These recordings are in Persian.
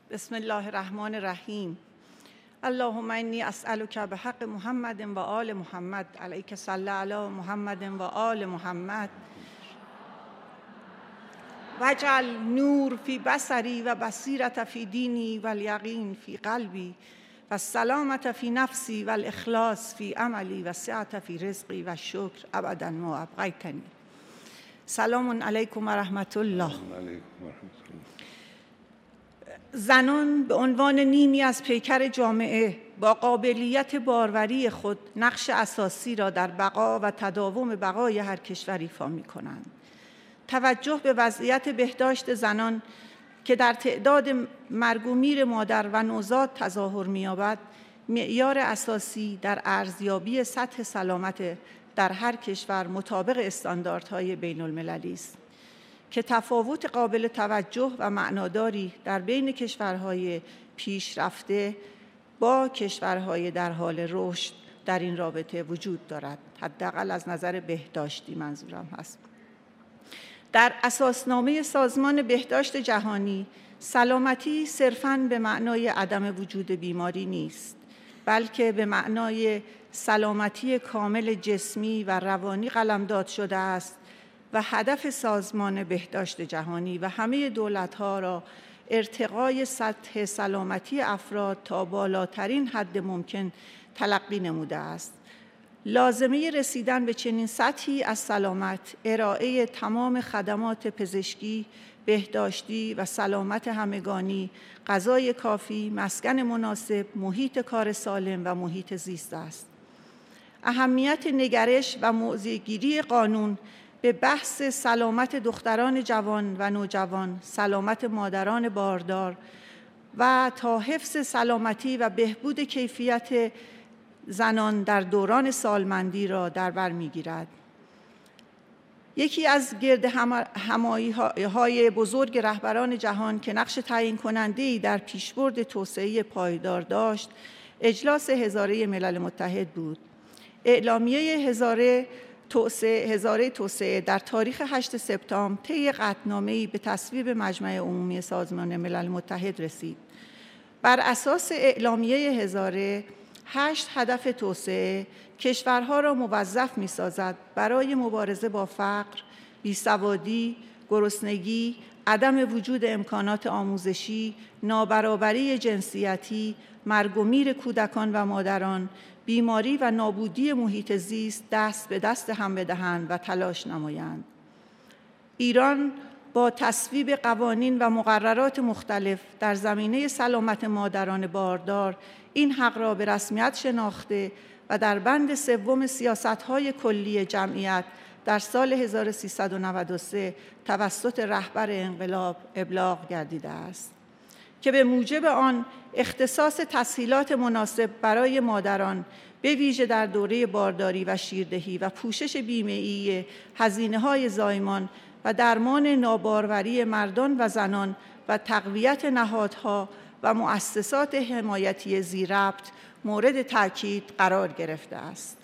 بسم الله الرحمن الرحیم. اللهم انی اسألک بحق محمد و آل محمد علیک صلی علی محمد و آل محمد واجعل نور فی بصری و بصیرت فی دینی و الیقین فی قلبی و السلامت فی نفسی و الاخلاص فی عملی و سعت فی رزقی و شکر ابدا ما ابقیتنی. سلام علیکم و رحمت الله. زنان به عنوان نیمی از پیکر جامعه با قابلیت باروری خود نقش اساسی را در بقا و تداوم بقای هر کشور ایفا می‌کنند. توجه به وضعیت بهداشت زنان که در تعداد مرگ و میر مادر و نوزاد تظاهر می‌یابد، معیار اساسی در ارزیابی سطح سلامت در هر کشور مطابق استانداردهای بین‌المللی است که تفاوت قابل توجه و معناداری در بین کشورهای پیشرفته با کشورهای در حال رشد در این رابطه وجود دارد. حداقل از نظر بهداشتی منظورم هست. در اساسنامه سازمان بهداشت جهانی، سلامتی صرفاً به معنای عدم وجود بیماری نیست، بلکه به معنای سلامتی کامل جسمی و روانی قلمداد شده است و هدف سازمان بهداشت جهانی و همه دولت‌ها را ارتقای سطح سلامتی افراد تا بالاترین حد ممکن تلقی نموده است. لازمه رسیدن به چنین سطحی از سلامت، ارائه تمام خدمات پزشکی، بهداشتی و سلامت همگانی، غذای کافی، مسکن مناسب، محیط کار سالم و محیط زیست است. اهمیت نگرش و موضع‌گیری قانون به بحث سلامت دختران جوان و نوجوان، سلامت مادران باردار و تا حفظ سلامتی و بهبود کیفیت زنان در دوران سالمندی را در بر می‌گیرد. یکی از گردهمایی‌های بزرگ رهبران جهان که نقش تعیین کننده‌ای در پیشبرد توسعه پایدار داشت، اجلاس هزاره ملل متحد بود. اعلامیه هزاره توسعه در تاریخ 8 سپتامبر طی قطعنامه‌ای به تصویب مجمع عمومی سازمان ملل متحد رسید. بر اساس اعلامیه هزاره، 8 هدف توسعه کشورها را موظف می‌سازد برای مبارزه با فقر، بیسوادی، گرسنگی، عدم وجود امکانات آموزشی، نابرابری جنسیتی، مرگ و میر کودکان و مادران، بیماری و نابودی محیط زیست دست به دست هم بدهند و تلاش نمایند. ایران با تصویب قوانین و مقررات مختلف در زمینه سلامت مادران باردار این حق را به رسمیت شناخته و در بند 3 سیاست‌های کلی جمعیت در سال 1393 توسط رهبر انقلاب ابلاغ گردیده است که به موجب آن اختصاص تسهیلات مناسب برای مادران به ویژه در دوره بارداری و شیردهی و پوشش بیمه‌ای هزینه‌های زایمان و درمان ناباروری مردان و زنان و تقویت نهادها و مؤسسات حمایتی ذی ربط مورد تأکید قرار گرفته است.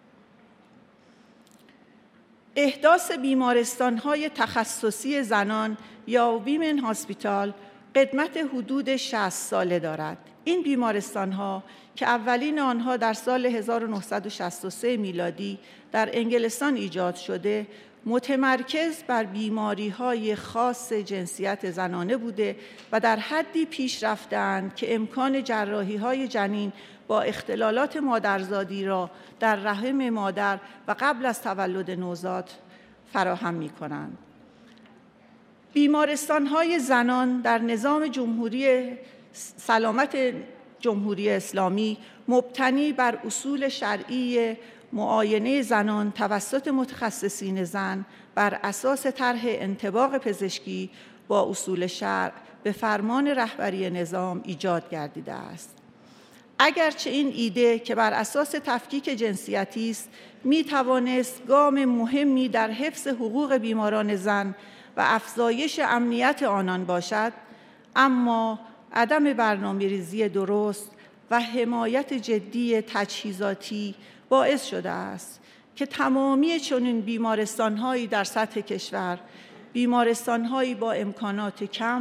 احداث بیمارستان‌های تخصصی زنان یا ویمن هاسپیتال قدمت حدود 60 ساله دارد. این بیمارستان‌ها که اولین آنها در سال 1963 میلادی در انگلستان ایجاد شده، متمرکز بر بیماری‌های خاص جنسیت زنانه بوده و در حدی پیش رفته‌اند که امکان جراحی‌های جنین با اختلالات مادرزادی را در رحم مادر و قبل از تولد نوزاد فراهم می‌کنند. بیمارستان‌های زنان در نظام جمهوری سلامت جمهوری اسلامی مبتنی بر اصول شرعی معاینه زنان توسط متخصصین زن بر اساس طرح انطباق پزشکی با اصول شرع به فرمان رهبری نظام ایجاد گردیده است. اگرچه این ایده که بر اساس تفکیک جنسیتی است می توانست گام مهمی در حفظ حقوق بیماران زن و افزایش امنیت آنان باشد، اما عدم برنامه‌ریزی درست و حمایت جدی تجهیزاتی باعث شده است که تمامی چنین بیمارستان‌هایی در سطح کشور، بیمارستان‌هایی با امکانات کم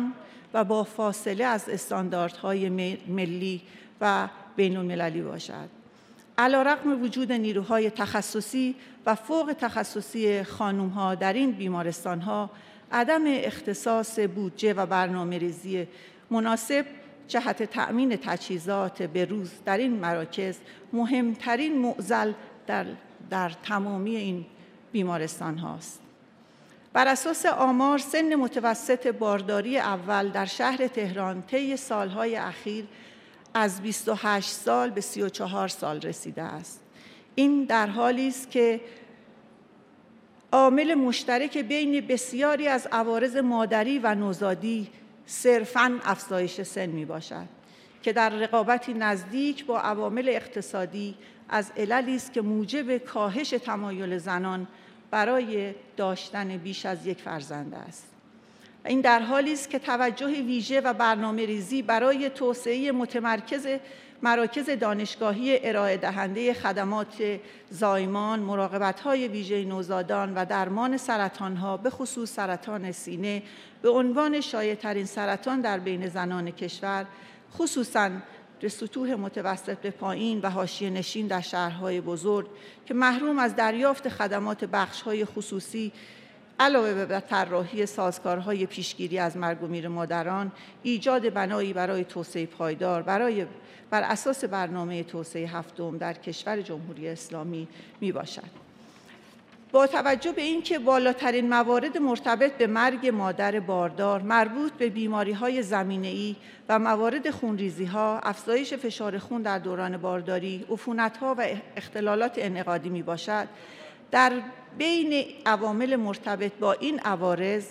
و با فاصله از استانداردهای ملی و بین‌المللی باشد. علی‌رغم وجود نیروهای تخصصی و فوق تخصصی خانم‌ها در این بیمارستان‌ها، عدم اختصاص بودجه و برنامه‌ریزی مناسب جهت تأمین تجهیزات بروز در این مراکز مهمترین معضل در تمامی این بیمارستان هاست. بر اساس آمار، سن متوسط بارداری اول در شهر تهران طی سالهای اخیر از 28 سال به 34 سال رسیده است. این در حالی است که عامل مشترک بین بسیاری از عوارض مادری و نوزادی صرفاً افزایش سن می باشد که در رقابتی نزدیک با عوامل اقتصادی از عللی است که موجب کاهش تمایل زنان برای داشتن بیش از یک فرزند است. این در حالی است که توجه ویژه و برنامه‌ریزی برای توسعه مراکز دانشگاهی ارائه دهنده خدمات زایمان، مراقبت‌های ویژه نوزادان و درمان سرطان‌ها به خصوص سرطان سینه به عنوان شایع‌ترین سرطان در بین زنان کشور، خصوصاً سطوح متوسط به پایین و حاشیه‌نشین در شهرهای بزرگ که محروم از دریافت خدمات بخش‌های خصوصی علاوه بر طراحی سازگارهای پیشگیری از مرگ و میر مادران، ایجاد بنایی برای توسعه پایدار بر اساس برنامه توسعه هفتم در کشور جمهوری اسلامی میباشد. با توجه به اینکه بالاترین موارد مرتبط به مرگ مادر باردار مربوط به بیماری‌های زمینه‌ای و موارد خونریزی‌ها، افزایش فشار خون در دوران بارداری، عفونت‌ها و اختلالات انعقادی میباشد، در بین عوامل مرتبط با این عوارض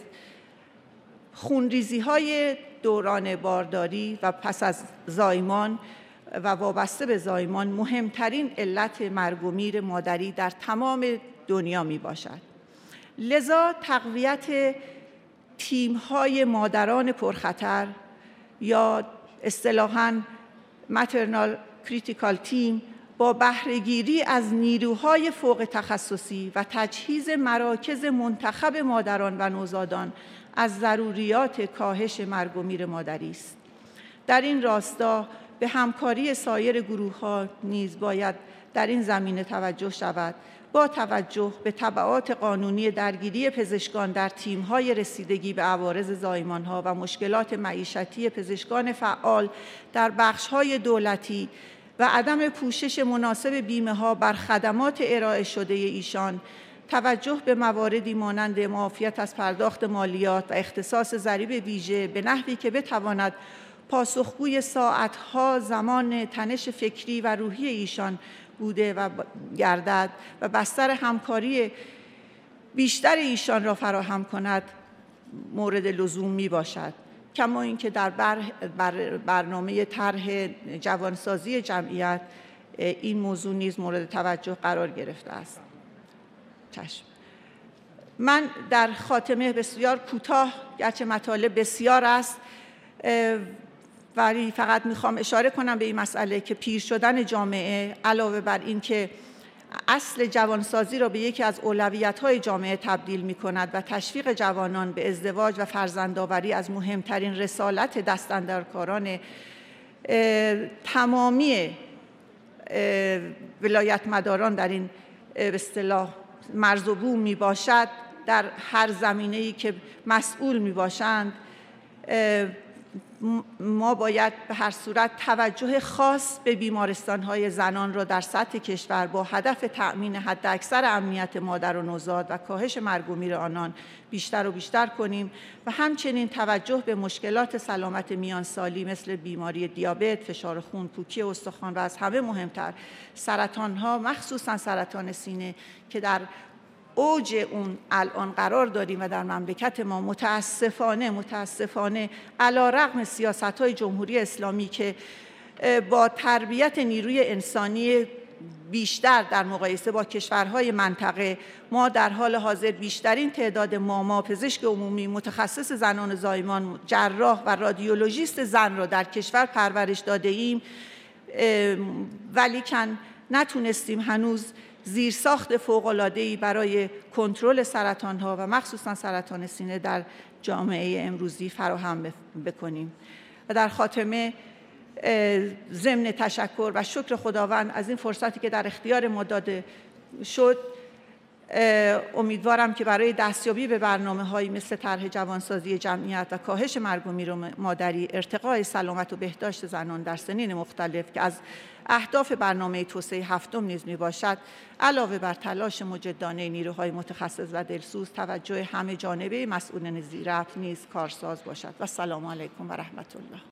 خونریزی‌های دوران بارداری و پس از زایمان و وابسته به زایمان مهمترین علت مرگ و میر مادری در تمام دنیا می باشد. لذا تقویت تیم‌های مادران پرخطر یا اصطلاحاً maternal critical team با بهره‌گیری از نیروهای فوق تخصصی و تجهیز مراکز منتخب مادران و نوزادان از ضروریات کاهش مرگ و میر مادری است. در این راستا به همکاری سایر گروه‌ها نیز باید در این زمینه توجه شود، با توجه به تبعات قانونی درگیری پزشکان در تیم‌های رسیدگی به عوارض زایمان‌ها و مشکلات معیشتی پزشکان فعال در بخش‌های دولتی و عدم پوشش مناسب بیمه‌ها بر خدمات ارائه شده ایشان، توجه به مواردی مانند معافیت از پرداخت مالیات و اختصاص ضریب ویژه به نحوی که بتواند پاسخگوی ساعتها زمان تنش فکری و روحی ایشان بوده و گردد و بستر همکاری بیشتر ایشان را فراهم کند مورد لزوم می باشد. کما اینکه در برنامه طرح جوانسازی جمعیت این موضوع نیز مورد توجه قرار گرفته است. چشم. من در خاتمه بسیار کوتاه، گرچه مطالب بسیار است، ولی فقط میخوام اشاره کنم به این مسئله که پیر شدن جامعه علاوه بر این که اصل جوانسازی را به یکی از اولویت‌های جامعه تبدیل می‌کند و تشویق جوانان به ازدواج و فرزندآوری از مهمترین رسالت دستاندرکاران تمامی ولایت مداران در این به اصطلاح مرز و بوم میباشد، در هر زمینه‌ای که مسئول میباشند، ما باید به هر صورت توجه خاص به بیمارستان‌های زنان را در سطح کشور با هدف تأمین حداکثر امنیت مادر و نوزاد و کاهش مرگ و میر آنان بیشتر و بیشتر کنیم و همچنین توجه به مشکلات سلامت میانسالی مثل بیماری دیابت، فشار خون، پوکی استخوان و از همه مهمتر سرطان‌ها، مخصوصاً سرطان سینه که در اوج اون الان قرار داریم و در مملکت ما متاسفانه علی‌رغم سیاست‌های جمهوری اسلامی که با تربیت نیروی انسانی بیشتر در مقایسه با کشورهای منطقه، ما در حال حاضر بیشترین تعداد ماما، پزشک عمومی، متخصص زنان زایمان، جراح و رادیولوژیست زن را در کشور پرورش داده ایم، ولیکن نتونستیم هنوز زیرساخت فوق‌العاده‌ای برای کنترل سرطان‌ها و مخصوصاً سرطان سینه در جامعه امروزی فراهم بکنیم. و در خاتمه ضمن تشکر و شکر خداوند از این فرصتی که در اختیار ما داده شد، امیدوارم که برای دستیابی به برنامه‌هایی مثل طرح جوانسازی جمعیت و کاهش مرگ و میر مادری، ارتقای سلامت و بهداشت زنان در سنین مختلف که از اهداف برنامه توسعه هفتم نیز میباشد، علاوه بر تلاش مجدانه نیروهای متخصص و دلسوز، توجه همه جانبه مسئولین ذی ربط نیز کارساز باشد. و السلام علیکم و رحمت الله.